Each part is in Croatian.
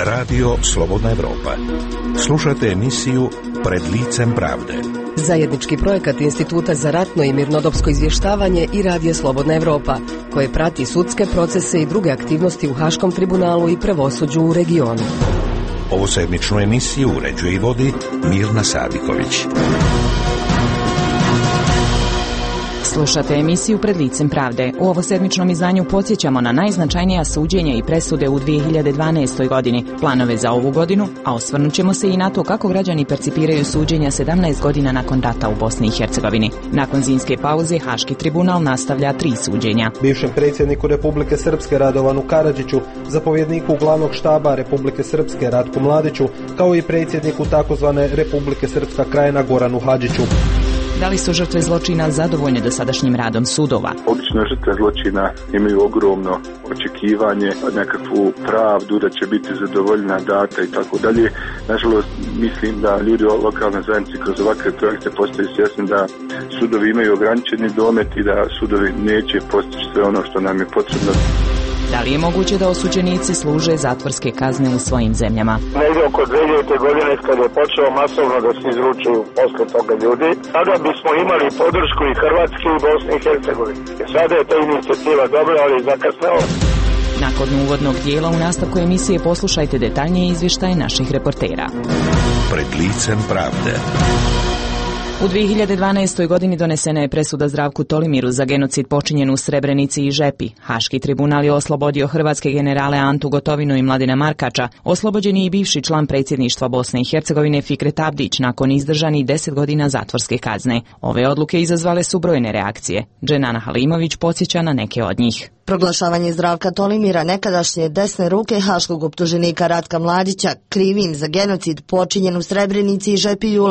Radio Slobodna Evropa. Slušate emisiju Pred licem pravde. Zajednički projekat Instituta za ratno i mirnodopsko izvještavanje i Radija Slobodna Evropa, koje prati sudske procese i druge aktivnosti u Haškom tribunalu i pravosuđu u regionu. Ovu sedmičnu emisiju uređuje i vodi Mirna Sadiković. Slušate emisiju Pred licem pravde. U ovosedmičnom izdanju podsjećamo na najznačajnija suđenja i presude u 2012. godini, planove za ovu godinu, a osvrnut ćemo se i na to kako građani percipiraju suđenja 17 godina nakon rata u Bosni i Hercegovini. Nakon zimske pauze, Haški tribunal nastavlja 3 suđenja. Bivšem predsjedniku Republike Srpske Radovanu Karadžiću, zapovjedniku glavnog štaba Republike Srpske Ratku Mladiću, kao i predsjedniku takozvane Republike Srpska Krajina Goranu Hadžiću. Da li su žrtve zločina zadovoljne dosadašnjim radom sudova? Obično žrtve zločina imaju ogromno očekivanje, nekakvu pravdu da će biti zadovoljna data i tako dalje. Nažalost, mislim da ljudi u lokalnoj zajednici kroz ovakve projekte postaju svjesni da sudovi imaju ograničeni domet i da sudovi neće postići sve ono što nam je potrebno. Da li je moguće da osuđenici služe zatvorske kazne u svojim zemljama? Negdje oko 2000. godine kad je počeo masovno da se izručuju posle toga ljudi, tada bismo imali podršku i Hrvatske i Bosne i Hercegovine. Sada je ta inicijativa dobra, ali zakasnela. Nakon uvodnog dijela u nastavku emisije poslušajte detaljnije izvještaje naših reportera. Pred licem pravde. U 2012. godini donesena je presuda Zdravku Tolimiru za genocid počinjen u Srebrenici i Žepi. Haški tribunal je oslobodio hrvatske generale Antu Gotovinu i Mladena Markača. Oslobođen je i bivši član predsjedništva Bosne i Hercegovine Fikret Abdić nakon izdržanih 10 godina zatvorske kazne. Ove odluke izazvale su brojne reakcije. Dženana Halimović podsjeća na neke od njih. Proglašavanje Zdravka Tolimira, nekadašnje desne ruke haškog optuženika Ratka Mladića, krivim za genocid počinjen u Srebrenici i Žepi jula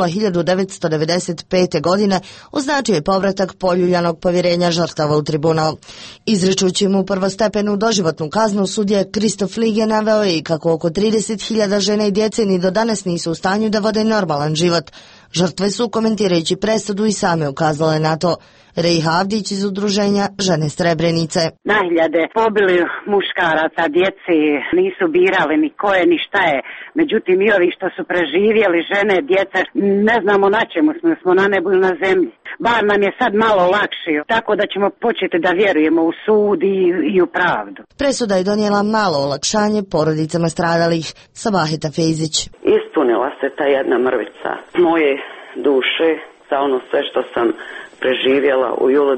1995. godine, označio je povratak poljuljanog povjerenja žrtava u tribunal. Izričući mu prvostepenu doživotnu kaznu, sudija Kristof Lige naveo je i kako oko 30.000 žena i djece ni do danas nisu u stanju da vode normalan život. Žrtve su, komentirajući presudu, i same ukazale na to. Rejha Avdić iz udruženja Žene Srebrenice. Na hiljade pobili muškaraca, djeci, nisu birali ni ko je ni šta je. Međutim, i ovi što su preživjeli, žene, djeca, ne znamo na čemu smo na nebu ili na zemlji. Bar nam je sad malo lakše, tako da ćemo početi da vjerujemo u sud i u pravdu. Presuda je donijela malo olakšanje porodicama stradalih. Sabaheta Fejzić. Ispunila se ta jedna mrvica moje duše za ono sve što sam preživjela u julu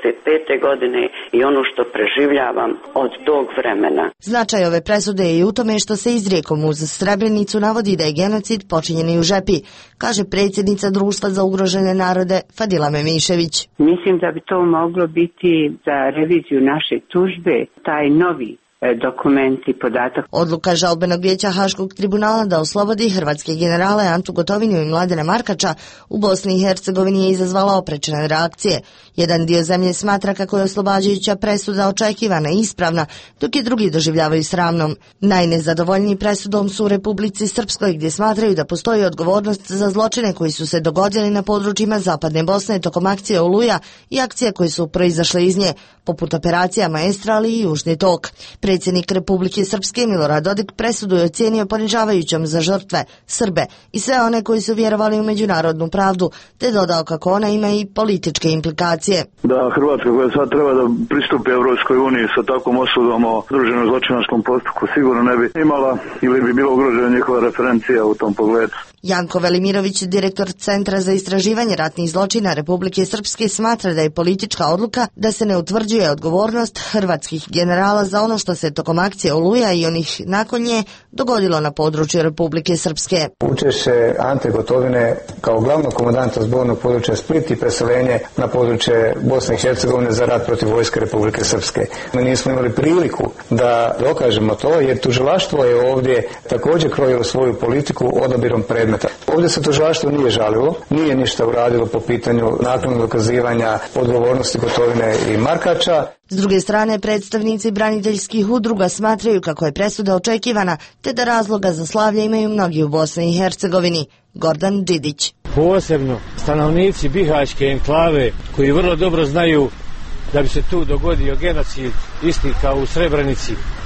95. godine i ono što preživljavam od tog vremena. Značaj ove presude je i u tome što se izrijekom uz Srebrenicu navodi da je genocid počinjen i u Žepi, kaže predsjednica Društva za ugrožene narode Fadila Memišević. Mislim da bi to moglo biti za reviziju naše tužbe, taj novi dokumenti, podatak. Odluka žalbenog vijeća Haškog tribunala da oslobodi hrvatske generale Antu Gotovinu i Mladena Markača u Bosni i Hercegovini je izazvala oprečne reakcije. Jedan dio zemlje smatra kako je oslobađajuća presuda očekivana i ispravna, dok je drugi doživljavaju sramnom. Najnezadovoljniji presudom su u Republici Srpskoj, gdje smatraju da postoji odgovornost za zločine koji su se dogodili na područjima Zapadne Bosne tokom akcije Oluja i akcija koje su proizašle iz nje, poput operacija Maestra, ali i Južni tok. Predsjednik Republike Srpske Milorad Dodik presudu je ocijenio ponižavajućom za žrtve, Srbe i sve one koji su vjerovali u međunarodnu pravdu, te dodao kako ona ima i političke implikacije. Da Hrvatska koja sad treba da pristupi Europskoj uniji sa takvom osudom o združenom zločinačkom postupku sigurno ne bi imala ili bi bilo ugrožena njihova referencija u tom pogledu. Janko Velimirović, direktor Centra za istraživanje ratnih zločina Republike Srpske, smatra da je politička odluka da se ne utvrđuje odgovornost hrvatskih generala za ono što se tokom akcije Oluja i onih nakon nje dogodilo na području Republike Srpske. Učešće Ante Gotovine kao glavnog komandanta zbornog područja Split i preseljenje na područje Bosne i Hercegovine za rat protiv vojske Republike Srpske. Mi nismo imali priliku da dokažemo to, jer tužilaštvo je ovdje također krojilo svoju politiku odabirom predmeta. Ovdje se tužilaštvo nije žalilo, nije ništa uradilo po pitanju naknadnog dokazivanja odgovornosti Gotovine i Markača. S druge strane, predstavnici braniteljskih udruga smatraju kako je presuda očekivana, te da razloga za slavlje imaju mnogi u Bosni i Hercegovini. Gordan Đidić. Posebno stanovnici Bihaćke enklave koji vrlo dobro znaju da bi se tu dogodio genocid isti kao u Srebrenici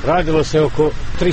Radilo se oko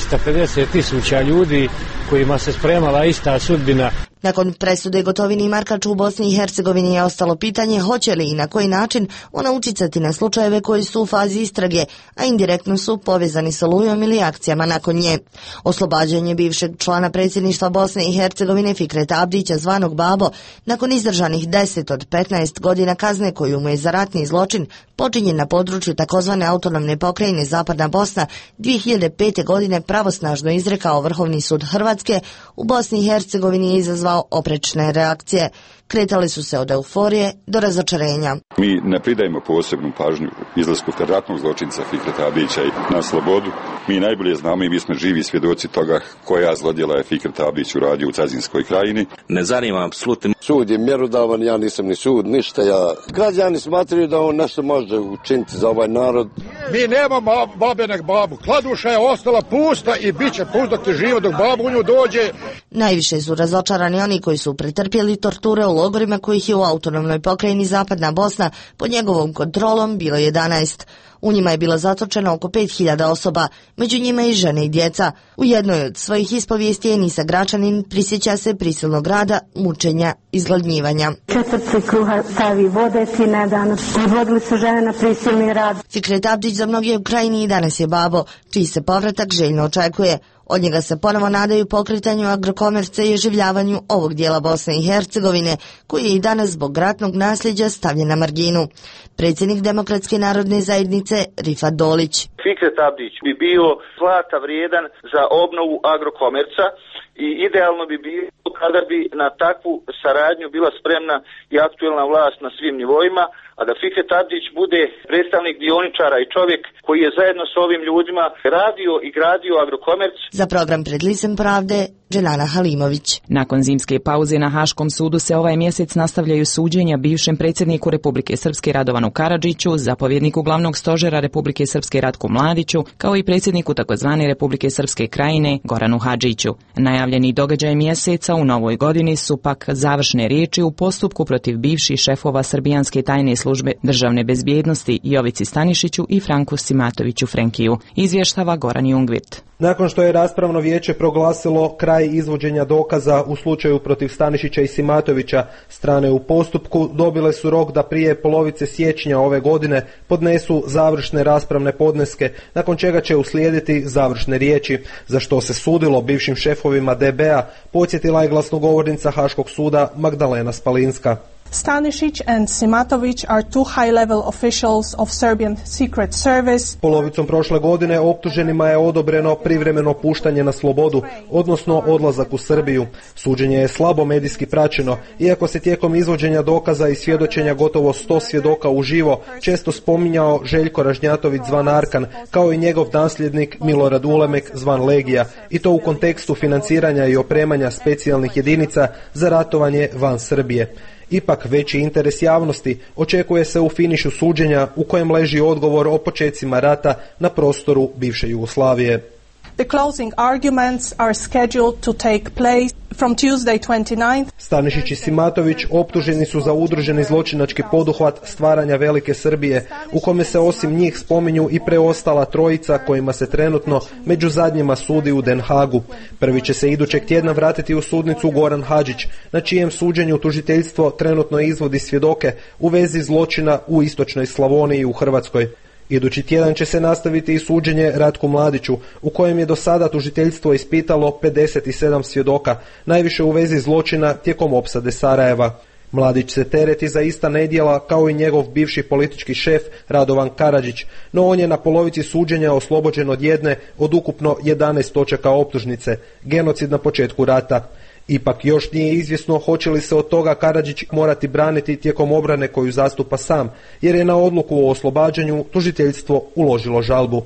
350.000 ljudi kojima se spremala ista sudbina. Nakon presude Gotovini i Markaču u Bosni i Hercegovini je ostalo pitanje hoće li i na koji način ona uticati na slučajeve koji su u fazi istrage, a indirektno su povezani sa Olujom ili akcijama nakon nje. Oslobađanje bivšeg člana predsjedništva Bosne i Hercegovine Fikreta Abdića zvanog Babo nakon izdržanih 10 od 15 godina kazne koju mu je za ratni zločin počinjen na području takozvane autonomne pokrajine Zapadna Bosna 2005. godine pravosnažno izrekao Vrhovni sud Hrvatske, u Bosni i Hercegovini je izazvao oprečne reakcije. Kretali su se od euforije do razočarenja. Mi ne pridajemo posebnu pažnju izlasku ratnog zločinca Fikreta Abdića na slobodu. Mi najbolje znamo i mi smo živi svjedoci toga koja zlodjela je Fikret Abdić uradio u Cazinskoj krajini. Ne zanima apsolutno. Sud je mjerodavan, ja nisam ni sud, ništa. Građani smatraju da on nešto može učiniti za ovaj narod. Mi nemamo babe nek babu. Kladuša je ostala pusta i bit će pust dok je živa, dok babu u nju dođe. Najviše su razočarani oni koji su pretrpjeli torture u logorima kojih je u autonomnoj pokrajini Zapadna Bosna pod njegovom kontrolom bilo 11. U njima je bilo zatočeno oko 5000 osoba, među njima i žene i djeca. U jednoj od svojih ispovijesti Enisa Gračanin prisjeća se prisilnog rada, mučenja i zgladnjivanja. 4 kruha stavi vode sine danas. Odvodili su žene na prisilni rad. Fikret Abdić za mnoge u krajini i danas je babo, čiji se povratak željno očekuje. Od njega se ponovo nadaju pokretanju agrokomerca i oživljavanju ovog dijela Bosne i Hercegovine, koji je i danas zbog ratnog nasljeđa stavljen na marginu. Predsjednik Demokratske narodne zajednice Rifat Dolić. Fikret Abdić bi bio zlata vrijedan za obnovu agrokomerca i idealno bi bilo kada bi na takvu saradnju bila spremna i aktuelna vlast na svim nivoima, a da Fikret Abdić bude predstavnik dioničara i čovjek koji je zajedno s ovim ljudima radio i gradio agrokomerc. Za program Pred licem pravde, Dženana Halimović. Nakon zimske pauze na Haškom sudu se ovaj mjesec nastavljaju suđenja bivšem predsjedniku Republike Srpske Radovanu Karadžiću, zapovjedniku glavnog stožera Republike Srpske Ratku Mladiću, kao i predsjedniku takozvane Republike Srpske krajine Goranu Hadžiću. Najavljeni događaj mjeseca u novoj godini su pak završne riječi u postupku protiv bivših šefova srbijanske tajne službe državne bezbjednosti Jovici Stanišiću i Franku Simatoviću Frenkiju, izvještava Goran Jungvirt. Nakon što je raspravno vijeće proglasilo kraj izvođenja dokaza u slučaju protiv Stanišića i Simatovića, strane u postupku dobile su rok da prije polovice siječnja ove godine podnesu završne raspravne podneske, nakon čega će uslijediti završne riječi, za što se sudilo bivšim šefovima DB-a, podsjetila je glasnogovornica Haškog suda Magdalena Spalinska. Stanišić and Simatović are two high-level officials of Serbian Secret Service. Polovicom prošle godine optuženima je odobreno privremeno puštanje na slobodu, odnosno odlazak u Srbiju. Suđenje je slabo medijski praćeno, iako se tijekom izvođenja dokaza i svjedočenja gotovo 100 svjedoka uživo često spominjao Željko Ražnjatović zvan Arkan, kao i njegov nasljednik Milorad Ulemek zvan Legija, i to u kontekstu financiranja i opremanja specijalnih jedinica za ratovanje van Srbije. Ipak veći interes javnosti očekuje se u finišu suđenja u kojem leži odgovor o počecima rata na prostoru bivše Jugoslavije. The closing arguments are scheduled to take place from Tuesday 29th. Stanišić i Simatović optuženi su za udruženi zločinački poduhvat stvaranja Velike Srbije, u kome se osim njih spominju i preostala trojica kojima se trenutno među zadnjima sudi u Den Hagu. Prvi će se idućeg tjedna vratiti u sudnicu Goran Hadžić, na čijem suđenju tužiteljstvo trenutno izvodi svjedoke u vezi zločina u istočnoj Slavoniji u Hrvatskoj. Idući tjedan će se nastaviti i suđenje Ratku Mladiću, u kojem je do sada tužiteljstvo ispitalo 57 svjedoka, najviše u vezi zločina tijekom opsade Sarajeva. Mladić se tereti za ista nedjela kao i njegov bivši politički šef Radovan Karadžić, no on je na polovici suđenja oslobođen od jedne od ukupno 11 točaka optužnice, genocid na početku rata. Ipak još nije izvjesno hoće li se od toga Karadžić morati braniti tijekom obrane koju zastupa sam, jer je na odluku o oslobađanju tužiteljstvo uložilo žalbu.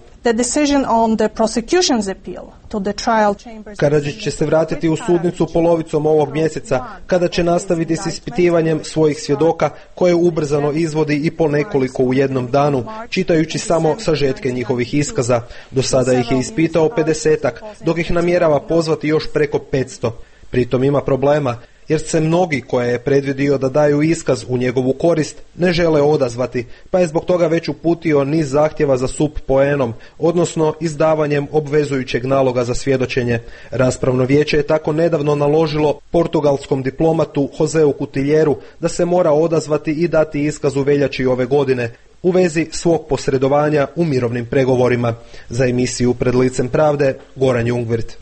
Karadžić će se vratiti u sudnicu polovicom ovog mjeseca, kada će nastaviti s ispitivanjem svojih svjedoka koje ubrzano izvodi i po nekoliko u jednom danu, čitajući samo sažetke njihovih iskaza. Do sada ih je ispitao 50-ak, dok ih namjerava pozvati još preko 500. Pritom ima problema, jer se mnogi koje je predvidio da daju iskaz u njegovu korist ne žele odazvati, pa je zbog toga već uputio niz zahtjeva za sup poenom, odnosno izdavanjem obvezujućeg naloga za svjedočenje. Raspravno vijeće je tako nedavno naložilo portugalskom diplomatu Joseu Kutiljeru da se mora odazvati i dati iskaz u veljači ove godine u vezi svog posredovanja u mirovnim pregovorima. Za emisiju Pred licem pravde, Goran Jungwirth.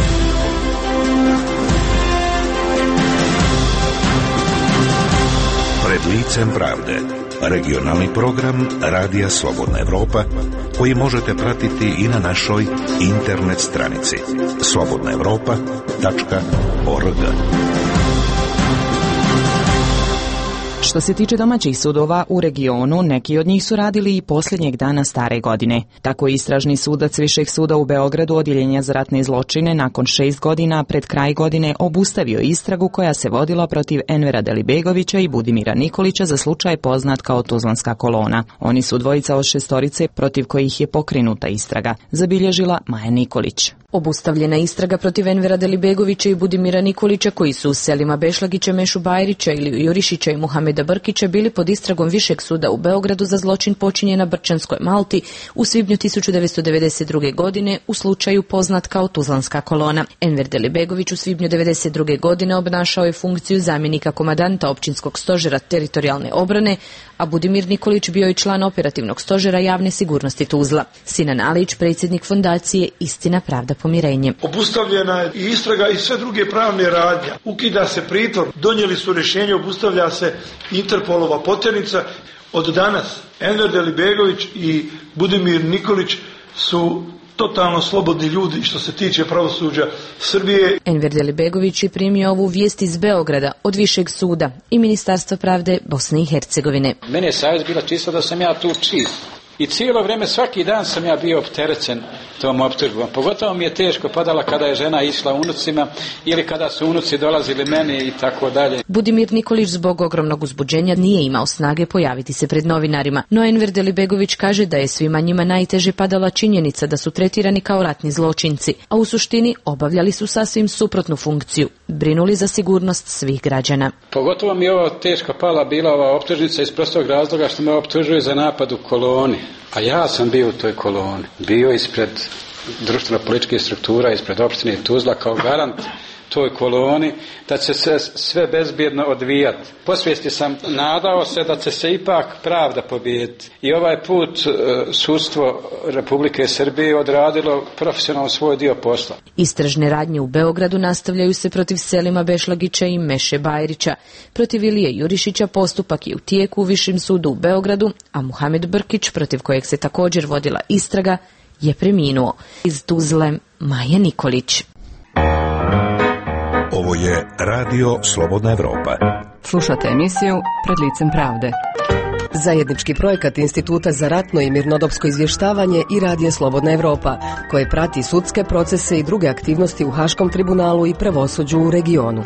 Pred licem pravde, regionalni program Radija Slobodna Evropa, koji možete pratiti i na našoj internet stranici slobodnaevropa.org. Što se tiče domaćih sudova u regionu, neki od njih su radili i posljednjeg dana stare godine. Tako je istražni sudac Višeg suda u Beogradu Odjeljenja za ratne zločine nakon 6 godina pred kraj godine obustavio istragu koja se vodila protiv Envera Delibegovića i Budimira Nikolića za slučaj poznat kao Tuzlanska kolona. Oni su dvojica od 6 protiv kojih je pokrenuta istraga, zabilježila Maja Nikolić. Obustavljena istraga protiv Envera Delibegovića i Budimira Nikolića, koji su u selima Bešlagića, Mešu Bajrića ili Jurišića i Muhameda Brkića bili pod istragom Višeg suda u Beogradu za zločin počinjen na Brčanskoj Malti u svibnju 1992. godine u slučaju poznat kao Tuzlanska kolona. Enver Delibegović u svibnju 1992. godine obnašao je funkciju zamjenika komandanta općinskog stožera teritorijalne obrane, a Budimir Nikolić bio je član operativnog stožera javne sigurnosti Tuzla. Sinan Alić, predsjednik fondacije Istina, pravda, pomirenje. Obustavljena je i istraga i sve druge pravne radnje. Ukida se pritvor, donijeli su rješenje, obustavlja se Interpolova poternica. Od danas Enver Delibegović i Budimir Nikolić su totalno slobodni ljudi što se tiče pravosuđa Srbije. Enver Delibegović je primio ovu vijest iz Beograda od Višeg suda i Ministarstva pravde Bosne i Hercegovine. Mene je savjest bila čisto da sam ja tu čist. I cijelo vrijeme, svaki dan sam ja bio opterećen tom optužbom. Pogotovo mi je teško padala kada je žena išla unucima ili kada su unuci dolazili meni i tako dalje. Budimir Nikolić zbog ogromnog uzbuđenja nije imao snage pojaviti se pred novinarima, no Enver Delibegović kaže da je svima njima najteže padala činjenica da su tretirani kao ratni zločinci, a u suštini obavljali su sasvim suprotnu funkciju, brinuli za sigurnost svih građana. Pogotovo mi je ovo teško pala bila ova optužnica iz prostog razloga što me optužuju za napad u koloni. A ja sam bio u toj koloni, bio ispred društveno-političkih struktura, ispred opštine Tuzla kao garant toj koloni, da će se sve bezbjedno odvijati. Po svijesti sam nadao se da će se ipak pravda pobijediti. I ovaj put sudstvo Republike Srbije odradilo profesionalno svoj dio posla. Istražne radnje u Beogradu nastavljaju se protiv selima Bešlagića i Meše Bajrića. Protiv Ilije Jurišića postupak je u tijeku u Višem sudu u Beogradu, a Muhamed Brkić, protiv kojeg se također vodila istraga, je preminuo. Iz Tuzle, Maja Nikolić. Ovo je Radio Slobodna Evropa. Slušate emisiju Pred licem pravde. Zajednički projekat Instituta za ratno i mirnodopsko izvještavanje i Radija Slobodna Evropa, koje prati sudske procese i druge aktivnosti u Haškom tribunalu i pravosuđu u regionu.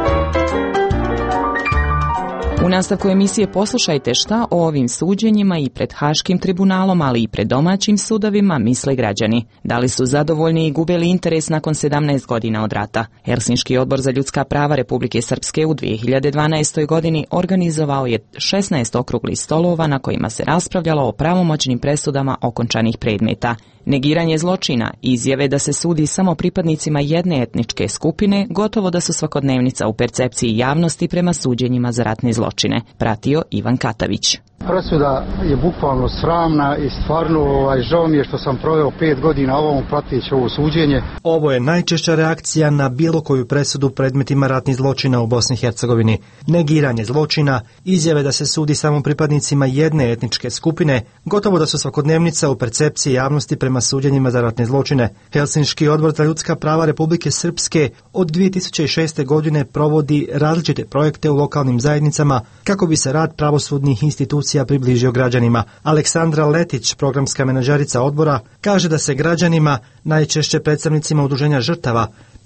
U nastavku emisije poslušajte šta o ovim suđenjima i pred Haškim tribunalom, ali i pred domaćim sudovima misle građani. Da li su zadovoljni i gubili interes nakon 17 godina od rata? Helsinški odbor za ljudska prava Republike Srpske u 2012. godini organizovao je 16 okruglih stolova na kojima se raspravljalo o pravomoćnim presudama okončanih predmeta. Negiranje zločina, izjave da se sudi samo pripadnicima jedne etničke skupine, gotovo da su svakodnevnica u percepciji javnosti prema suđenjima za ratne zločine. Pratio Ivan Katavić. Presuda je bukvalno sramna i stvarno žao mi je što sam proveo 5 godina ovom pratići ovo suđenje. Ovo je najčešća reakcija na bilo koju presudu predmetima ratnih zločina u Bosni i Hercegovini. Negiranje zločina, izjave da se sudi samo pripadnicima jedne etničke skupine, gotovo da su svakodnevnica u percepciji javnosti prema suđenjima za ratne zločine. Helsinški odbor za ljudska prava Republike Srpske od 2006. godine provodi različite projekte u lokalnim zajednicama kako bi se rad pravosudnih institucija približio građanima. Aleksandra Letić, programska menadžerica odbora, kaže da se građanima, najčešće predstavnicima udruženja žrtava,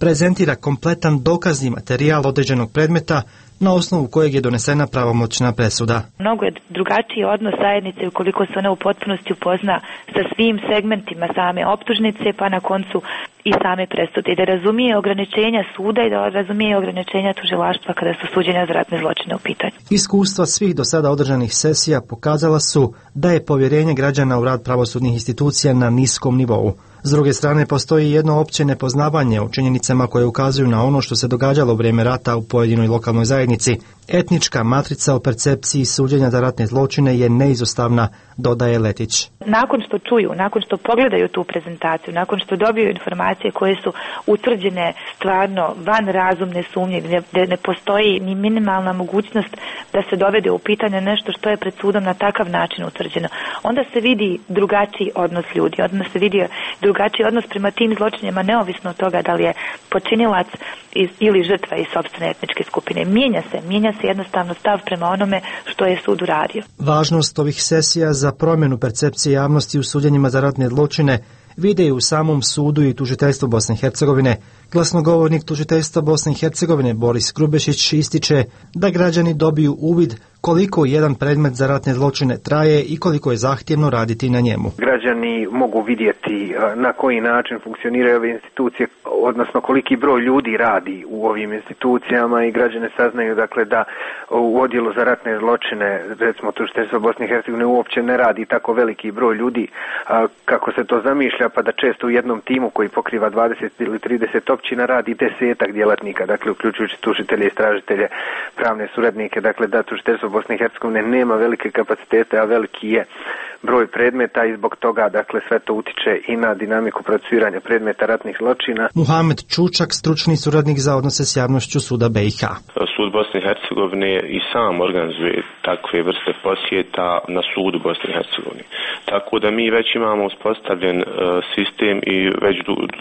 prezentira kompletan dokazni materijal određenog predmeta na osnovu kojeg je donesena pravomoćna presuda. Mnogo je drugačiji odnos zajednice ukoliko se ona u potpunosti upozna sa svim segmentima same optužnice, pa na koncu i same presude, i da razumije ograničenja suda i da razumije ograničenja tužilaštva kada su suđenja za ratne zločine u pitanju. Iskustva svih do sada održanih sesija pokazala su da je povjerenje građana u rad pravosudnih institucija na niskom nivou. S druge strane, postoji jedno opće nepoznavanje o činjenicama koje ukazuju na ono što se događalo u vrijeme rata u pojedinoj lokalnoj zajednici. Etnička matrica o percepciji suđenja za ratne zločine je neizostavna, dodaje Letić. Nakon što čuju, nakon što pogledaju tu prezentaciju, nakon što dobiju informacije koje su utvrđene stvarno van razumne sumnje, gdje ne postoji ni minimalna mogućnost da se dovede u pitanje nešto što je pred sudom na takav način utvrđeno, onda se vidi drugačiji odnos ljudi, onda se vidi drugačiji odnos prema tim zločinima, neovisno od toga da li je počinilac ili žrtva iz sopstvene etničke skupine. Mijenja se jednostavno stav prema onome što je sud uradio. Važnost ovih sesija za promjenu percepcije javnosti u suđenjima za ratne zločine vide i u samom sudu i tužiteljstvu Bosne i Hercegovine. Glasnogovornik tužiteljstva Bosne i Hercegovine Boris Grubešić ističe da građani dobiju uvid koliko jedan predmet za ratne zločine traje i koliko je zahtjevno raditi na njemu. Građani mogu vidjeti na koji način funkcioniraju ove institucije, odnosno koliki broj ljudi radi u ovim institucijama, i građane saznaju dakle da u odjelu za ratne zločine, recimo tužiteljstva Bosne i Hercegovine, uopće ne radi tako veliki broj ljudi kako se to zamišlja, pa da često u jednom timu koji pokriva 20 ili 30 općina radi 10 djelatnika, dakle uključujući tužitelje, istražitelje, pravne suradnike, dakle da tužiteljstvo Bosne i Hercegovine nema velike kapacitete, a veliki je broj predmeta, i zbog toga dakle sve to utiče i na dinamiku procesuiranja predmeta ratnih zločina. Muhamed Čučak, stručni suradnik za odnose s javnošću suda BiH. Sud Bosne i Hercegovine i sam organizuje takve vrste posjeta na sudu Bosne i Hercegovine. Tako da mi već imamo uspostavljen sistem i već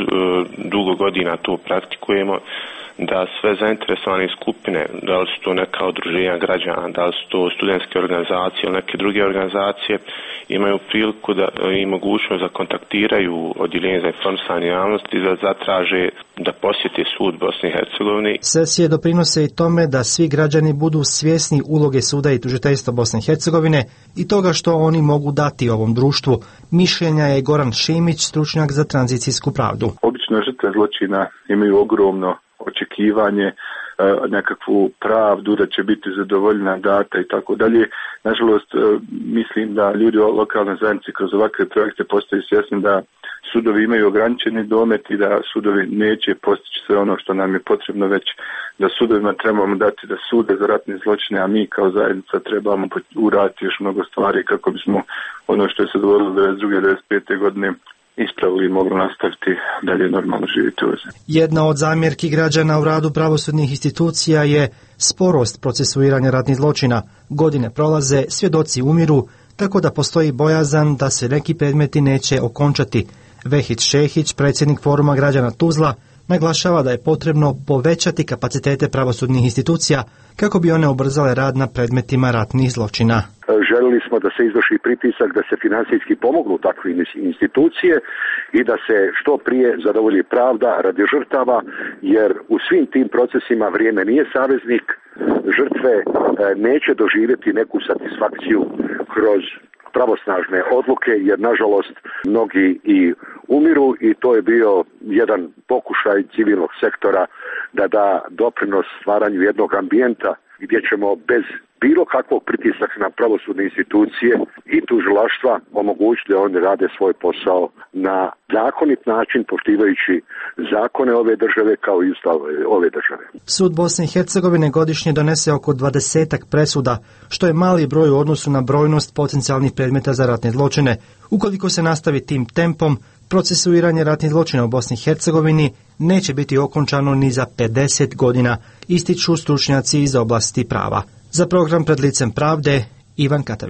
dugo godina to praktikujemo, da sve zainteresovane skupine, da li su to neka udruženja građana, da li su to studentske organizacije ili neke druge organizacije, imaju priliku i mogućnost da kontaktiraju odjeljenje za informisanje javnosti, da zatraže da posjete sud Bosne i Hercegovine. Sesije doprinose i tome da svi građani budu svjesni uloge suda i tužiteljstva Bosne i Hercegovine i toga što oni mogu dati ovom društvu. Mišljenja je Goran Šimić, stručnjak za tranzicijsku pravdu. Obično žrtve zločina imaju ogromno očekivanje, nekakvu pravdu da će biti zadovoljna, data i tako dalje. Nažalost, mislim da ljudi u lokalnoj zajednici kroz ovakve projekte postaju svjesni da sudovi imaju ograničeni domet i da sudovi neće postići sve ono što nam je potrebno, već da sudovima trebamo dati da sude za ratne zločine, a mi kao zajednica trebamo uraditi još mnogo stvari kako bismo ono što je se dogodilo 1992. 1995. godine ispravili i moglo nastaviti dalje normalno živjeti u zemlji. Jedna od zamjerki građana u radu pravosudnih institucija je sporost procesuiranja ratnih zločina. Godine prolaze, svjedoci umiru, tako da postoji bojazan da se neki predmeti neće okončati. Vehid Šehić, predsjednik Foruma građana Tuzla, naglašava da je potrebno povećati kapacitete pravosudnih institucija kako bi one ubrzale rad na predmetima ratnih zločina. Želili smo da se izvrši pritisak, da se financijski pomognu takve institucije i da se što prije zadovolji pravda radi žrtava, jer u svim tim procesima vrijeme nije saveznik, žrtve neće doživjeti neku satisfakciju kroz pravosnažne odluke, jer nažalost mnogi i umiru, i to je bio jedan pokušaj civilnog sektora da da doprinos stvaranju jednog ambijenta gdje ćemo bez bilo kakvog pritiska na pravosudne institucije i tužilaštva omogućiti da oni rade svoj posao na zakonit način, poštivajući zakone ove države kao i ustav ove države. Sud Bosne i Hercegovine godišnje donese oko 20 presuda, što je mali broj u odnosu na brojnost potencijalnih predmeta za ratne zločine. Ukoliko se nastavi tim tempom, procesuiranje ratnih zločina u Bosni i Hercegovini neće biti okončano ni za 50 godina, ističu stručnjaci iz oblasti prava. Za program Pred licem pravde, Ivan Katavić.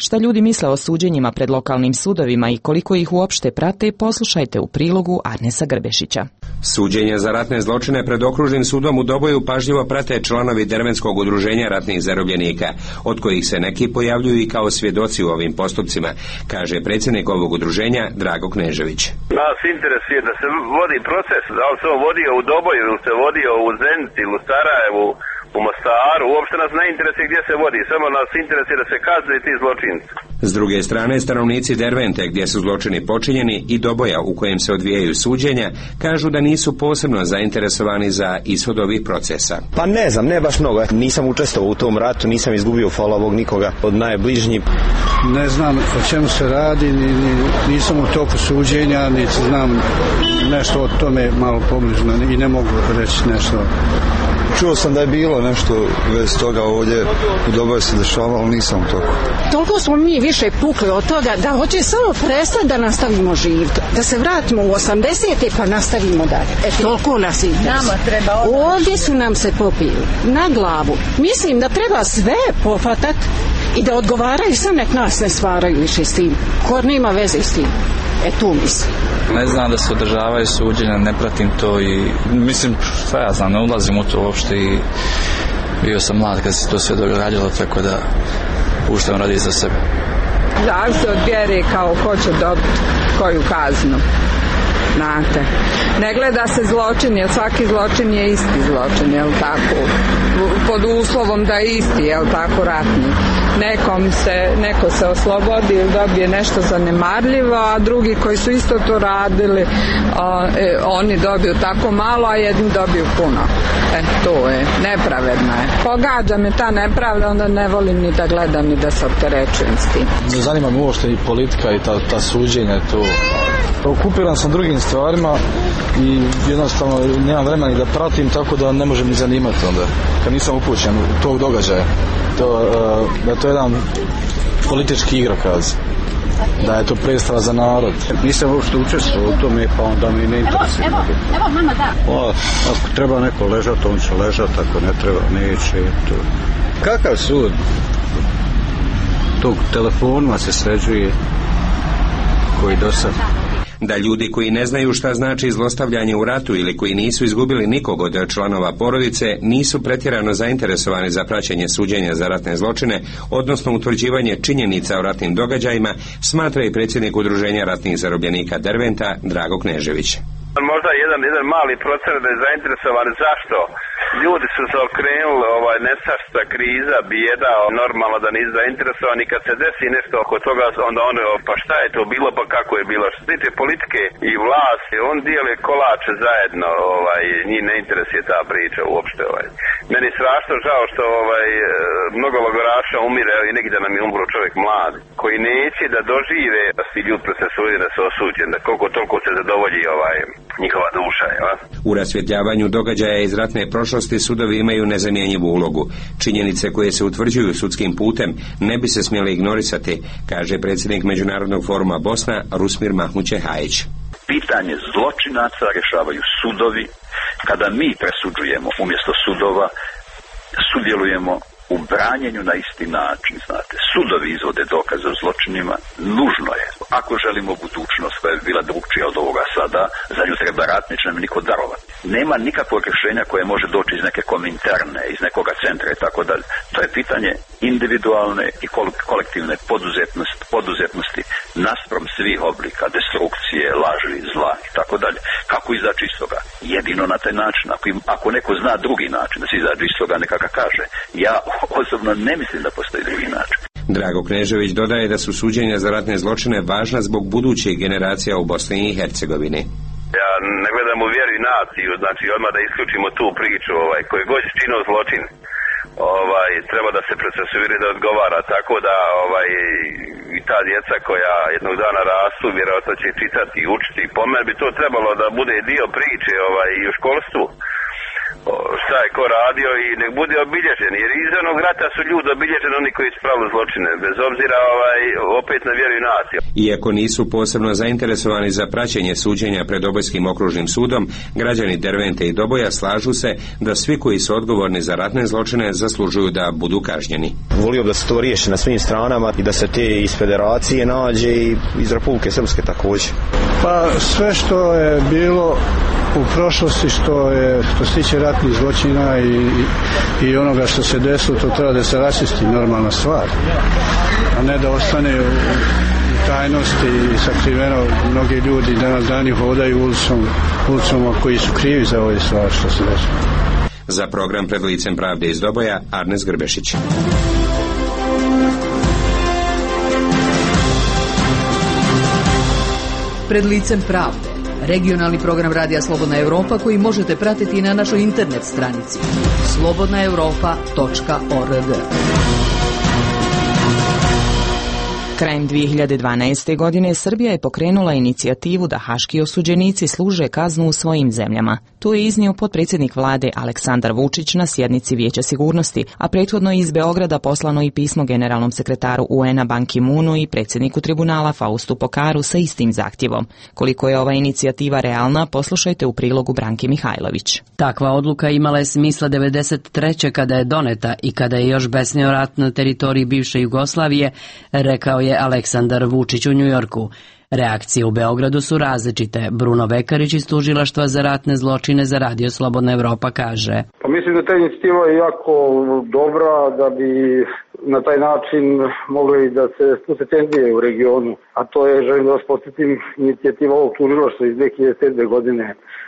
Šta ljudi misle o suđenjima pred lokalnim sudovima i koliko ih uopšte prate, poslušajte u prilogu Arnesa Grbešića. Suđenje za ratne zločine pred okružnim sudom u Doboju pažljivo prate članovi Dervenskog udruženja ratnih zarobljenika, od kojih se neki pojavljuju i kao svjedoci u ovim postupcima, kaže predsjednik ovog udruženja Drago Knežević. Nas interesuje da se vodi proces, da li se on vodio u Doboju ili se vodio u Zenici ili u Sarajevu, u Mostaru, uopšte nas ne interesuje gdje se vodi, samo nas interesuje da se kazne ti zločinci. S druge strane, stanovnici Dervente, gdje su zločini počinjeni, i Doboja u kojem se odvijaju suđenja, kažu da nisu posebno zainteresovani za ishod ovih procesa. Pa ne znam, ne baš mnogo. Nisam učestvovao u tom ratu, nisam izgubio, hvala Bog, nikoga od najbližnjih. Ne znam o čemu se radi, nisam u toku suđenja, niti znam nešto o tome malo pobližno i ne mogu reći nešto. Čuo sam da je bilo nešto već toga ovdje u Doboju se dešavalo, nisam u toku. Toliko smo mi više pukli od toga da hoće samo prestati da nastavimo živjeti, da se vratimo u 80-te pa nastavimo dalje. Toliko nas interesuje. Ovdje su nam se popili na glavu. Mislim da treba sve pofatati i da odgovaraju, sam nek nas ne stvaraju više s tim. Ko nema veze s tim. Tu mislim. Ne znam da se održavaju suđenja, ne pratim to i mislim, šta ja znam, ne ulazim u to uopšte i bio sam mlad kad se to sve događalo, tako da puštam radi za sebe. Zavisi od vjere kao ko će dobiti koju kaznu. Znate, ne gleda se zločin, jer svaki zločin je isti zločin, jel tako? Pod uslovom da je isti, jel tako, ratni. Neko se oslobodi ili dobije nešto zanemarljivo, a drugi koji su isto to radili, oni dobiju tako malo, a jedni dobiju puno. To je, nepravedno je. Pogađa me ta nepravda, onda ne volim ni da gledam ni da se opterećujem s tim. Ne zanima me uopšte i politika i ta suđenja i to. Okupiran sam drugim stvarima i jednostavno nemam vremena da pratim, tako da ne može mi zanimati onda, kad nisam upućen u tog događaja. Da to je jedan politički igrokaz, da je to predstava za narod. Nisam uopšte učestvovao u tome, pa onda mi ne interesuje. Evo, mama, da. Ako treba neko ležati, on će ležati, ako ne treba, neće. Kakav sud? Tog telefonima se sređuje, koji do sad. Da ljudi koji ne znaju šta znači zlostavljanje u ratu ili koji nisu izgubili nikog od članova porodice nisu pretjerano zainteresovani za praćenje suđenja za ratne zločine, odnosno utvrđivanje činjenica o ratnim događajima, smatra i predsjednik udruženja ratnih zarobljenika Derventa Drago Knežević. Možda jedan mali procent da je zainteresovan. Zašto? Ljudi su se okrenuli, nestašta, kriza, bijeda, normalno da nisu zainteresovani. Kad se desi nešto oko toga, onda pa šta je to bilo, pa kako je bilo. Što se tiče politike i vlasti, on dijeli kolače zajedno, njih ne interesuje ta priča uopšte. Meni je strašno žao što mnogo logoraša umire i negdje nam je umro čovjek mlad, koji neće da dožive da si ljudi procesuju, da se osuđen, da koliko toliko se zadovolji njihova duša. U rasvjetljavanju događaja iz ratne prošlosti sudovi imaju nezamjenjivu ulogu. Činjenice koje se utvrđuju sudskim putem ne bi se smjele ignorisati, kaže predsjednik Međunarodnog foruma Bosna Rusmir Mahmućehajić. Pitanje zločinaca rješavaju sudovi. Kada mi presuđujemo umjesto sudova, sudjelujemo u branjenju na isti način, znate. Sudovi izvode dokaze o zločinima, nužno je. Ako želimo budućnost koja je bila drugčija od ovoga sada, za nju treba rat, neće nam niko darovati. Nema nikakvog rješenja koje može doći iz neke kominterne, iz nekoga centra i tako dalje. To je pitanje individualne i kolektivne poduzetnosti naspram svih oblika destrukcije, laži, zla i tako dalje. Kako izaći iz toga? Jedino na taj način. Ako neko zna drugi način da se izađe iz toga, neka kaže. Ja osobno ne mislim da postoji drugi način. Drago Knežević dodaje da su suđenja za ratne zločine važna zbog budućih generacija u Bosni i Hercegovini. Ja ne gledam u vjeru i naciju, znači odmah da isključimo tu priču, koji god činio zločin, treba da se procesuira da odgovara, tako da i ta djeca koja jednog dana rastu, vjerojatno će čitati i učiti. Po meni bi to trebalo da bude dio priče i u školstvu. šta je ko radio i nek bude obilježen, jer iz onog rata su ljudi obilježeni, oni koji su pravili zločine, bez obzira opet na vjeru i naciju. Iako nisu posebno zainteresovani za praćenje suđenja pred Dobojskim okružnim sudom, građani Dervente i Doboja slažu se da svi koji su odgovorni za ratne zločine zaslužuju da budu kažnjeni. Volio da se to riješi na svim stranama i da se te iz federacije nađe i iz Republike Srpske također. Pa sve što je bilo u prošlosti, što se tiče ratnih zločina i onoga što se desilo, to treba da se raščisti, normalna stvar, a ne da ostane u tajnosti i sakriveno. Mnogi ljudi danas dani hodaju ulicom koji su krivi za ove stvari što se desilo. Za program Pred licem pravde iz Doboja, Arnes Grbešić. Pred licem pravde. Regionalni program Radija Slobodna Evropa koji možete pratiti i na našoj internet stranici slobodnaevropa.org. Krajem 2012. godine Srbija je pokrenula inicijativu da haški osuđenici služe kaznu u svojim zemljama. To je iznio potpredsjednik vlade Aleksandar Vučić na sjednici Vijeća sigurnosti, a prethodno iz Beograda poslano i pismo generalnom sekretaru UN-a Ban Ki-moonu i predsjedniku tribunala Faustu Pokaru sa istim zahtjevom. Koliko je ova inicijativa realna, poslušajte u prilogu Branke Mihajlović. Takva odluka imala je smisla 93. kada je doneta i kada je još besnio rat na teritoriji bivše Jugoslavije, rekao je Aleksandar Vučić u Njujorku. Reakcije u Beogradu su različite. Bruno Vekarić iz Tužilaštva za ratne zločine za Radio Slobodna Evropa kaže: Pa mislim da ta inicijativa je jako dobra, da bi na taj način mogli da se spuste tenzije u regionu. A to je, želim da vas podsjetim, inicijativa ovog tužilaštva iz 2007. godine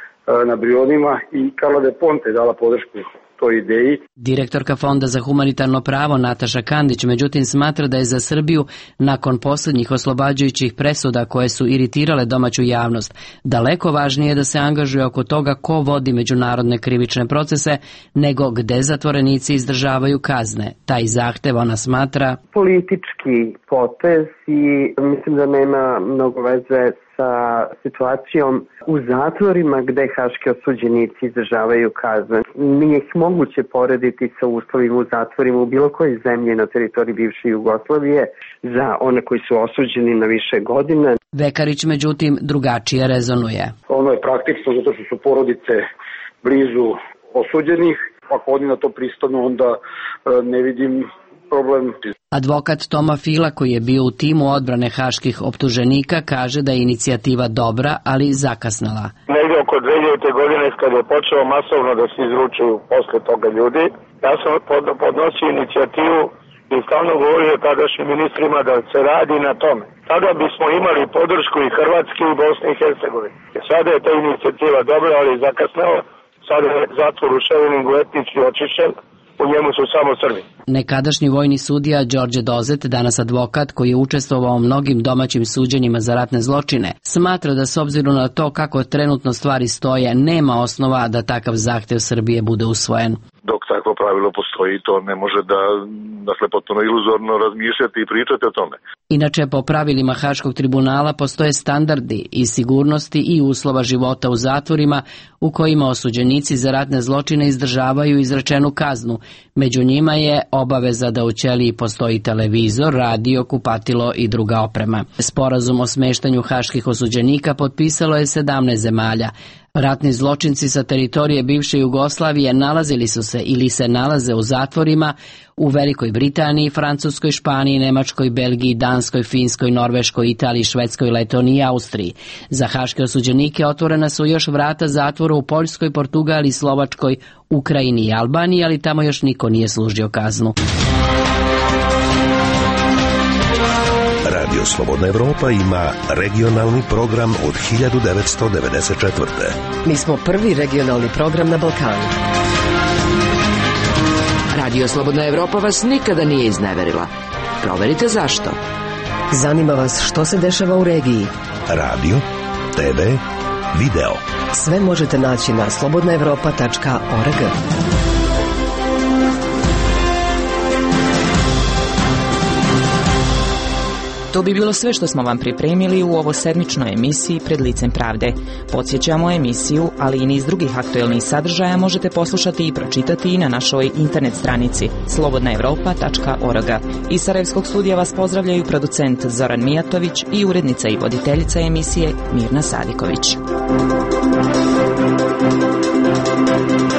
na Brionima i Carla de Ponte dala podršku toj ideji. Direktorka Fonda za humanitarno pravo Nataša Kandić međutim smatra da je za Srbiju nakon posljednjih oslobađajućih presuda koje su iritirale domaću javnost daleko važnije da se angažuje oko toga ko vodi međunarodne krivične procese nego gde zatvorenici izdržavaju kazne. Taj zahtev ona smatra politički potez i mislim da nema mnogo veze sa situacijom u zatvorima gde haški osuđenici izdržavaju kazne. Nije ih moguće porediti sa uslovima u zatvorima u bilo kojoj zemlji na teritoriji bivše Jugoslavije za one koji su osuđeni na više godina. Vekarić međutim drugačije rezonuje. Ono je praktično zato što su porodice blizu osuđenih. Ako oni na to pristanu, onda ne vidim problem. Advokat Toma Fila, koji je bio u timu odbrane haških optuženika, kaže da je inicijativa dobra, ali zakasnala. Negdje oko 2000. godine kad je počeo masovno da se izručuju posle toga ljudi, ja sam podnosio inicijativu i stalno govorio tadašnjim ministrima da se radi na tome. Tada bismo imali podršku i Hrvatske i Bosne i Hercegovine. Sada je ta inicijativa dobra, ali zakasnala. Sada je zatvor u Ševeningu etnički očišćen. U njemu su samo Srbi. Nekadašnji vojni sudija Đorđe Dozet, danas advokat koji je učestvovao u mnogim domaćim suđenjima za ratne zločine, smatra da s obzirom na to kako trenutno stvari stoje, nema osnova da takav zahtjev Srbije bude usvojen. Dok takvo pravilo postoji, to ne može da, dakle, potpuno iluzorno razmišljati i pričati o tome. Inače, po pravilima Haškog tribunala postoje standardi i sigurnosti i uslova života u zatvorima u kojima osuđenici za ratne zločine izdržavaju izrečenu kaznu. Među njima je obaveza da u ćeliji postoji televizor, radio, kupatilo i druga oprema. Sporazum o smeštanju haških osuđenika potpisalo je 17 zemalja. Ratni zločinci sa teritorije bivše Jugoslavije nalazili su se ili se nalaze u zatvorima u Velikoj Britaniji, Francuskoj, Španiji, Nemačkoj, Belgiji, Danskoj, Finskoj, Norveškoj, Italiji, Švedskoj, Letoniji i Austriji. Za haške osuđenike otvorena su još vrata zatvora u Poljskoj, Portugaliji, Slovačkoj, Ukrajini i Albaniji, ali tamo još niko nije služio kaznu. Radio Slobodna Evropa ima regionalni program od 1994. Mi smo prvi regionalni program na Balkanu. Radio Slobodna Evropa vas nikada nije izneverila. Proverite zašto. Zanima vas što se dešava u regiji. Radio, TV, video. Sve možete naći na slobodnaevropa.org. To bi bilo sve što smo vam pripremili u ovo sedmičnoj emisiji Pred licem pravde. Podsjećamo, emisiju, ali i niz drugih aktuelnih sadržaja možete poslušati i pročitati i na našoj internet stranici slobodnaevropa.org. Iz Sarajevskog studija vas pozdravljaju producent Zoran Mijatović i urednica i voditeljica emisije Mirna Sadiković.